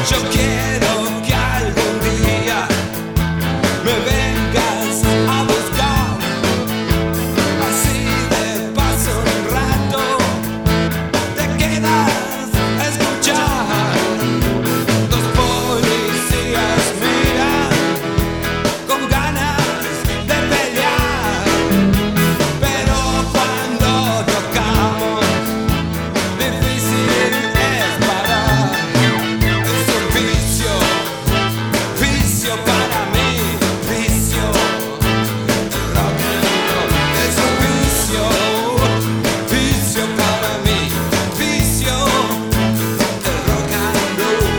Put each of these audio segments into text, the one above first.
Yo quiero que algún día me vengas a buscar, así de paso un rato te quedas a escuchar. Dos policías miran con ganas de pelear, pero cuando tocamos difícil es parar. Es un vicio, vicio para mí, vicio. El rock and roll es un vicio, vicio para mí, vicio. El rock and roll.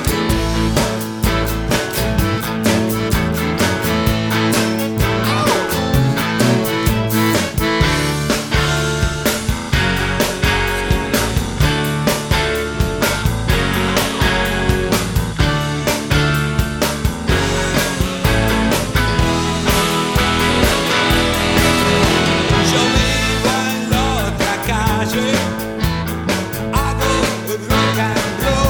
Yo vivo en la otra calle, hago rock and roll.